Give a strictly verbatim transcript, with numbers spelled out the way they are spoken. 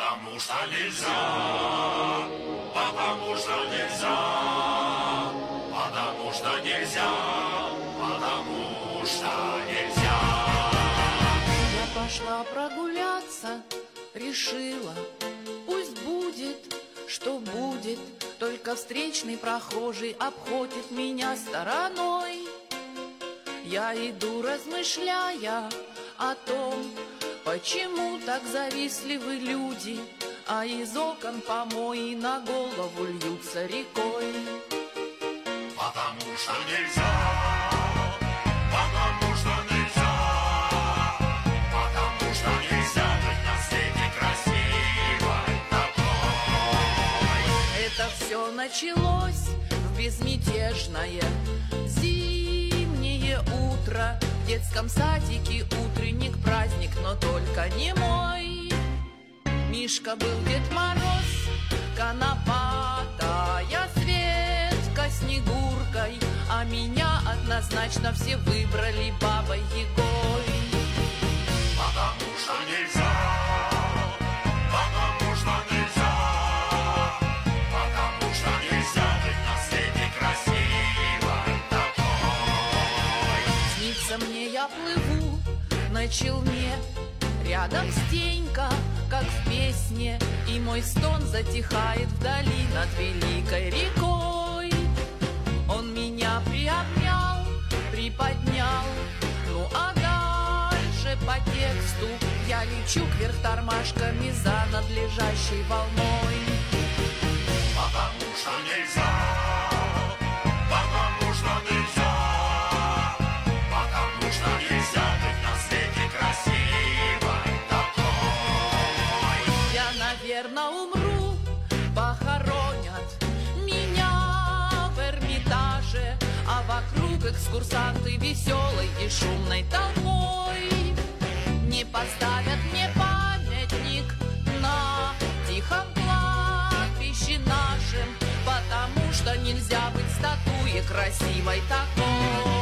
Потому что нельзя, потому что нельзя, потому что нельзя, потому что нельзя. Я пошла прогуляться, решила, пусть будет, что будет, только встречный прохожий обходит меня стороной. Я иду, размышляя о том, почему так завистливы люди, а из окон помои на голову льются рекой. Потому что нельзя, потому что нельзя, потому что нельзя быть на свете красивой такой. Это все началось в безмятежное зимнее утро. В детском садике утренник праздник, но только не мой. Мишка был Дед Мороз, конопатая Светка Снегуркой, а меня однозначно все выбрали Бабой Ягой. Потому что нельзя, потому что нельзя, потому что нельзя быть на свете красивой такой. Снится мне, я плыву на челне, рядом Стенька, как в песне, и мой стон затихает вдали над великой рекой. Он меня приобнял, приподнял, ну а дальше по тексту я лечу кверх тормашками за надлежащей волной. Потому что нельзя, потому что нельзя, потому что нельзя быть на свете красивой такой. Я, наверное, умру, похоронят меня в Эрмитаже, а вокруг экскурсанты веселой и шумной толпой. Не поставят мне памятник на тихом кладбище нашем, потому что нельзя быть статуей красивой такой.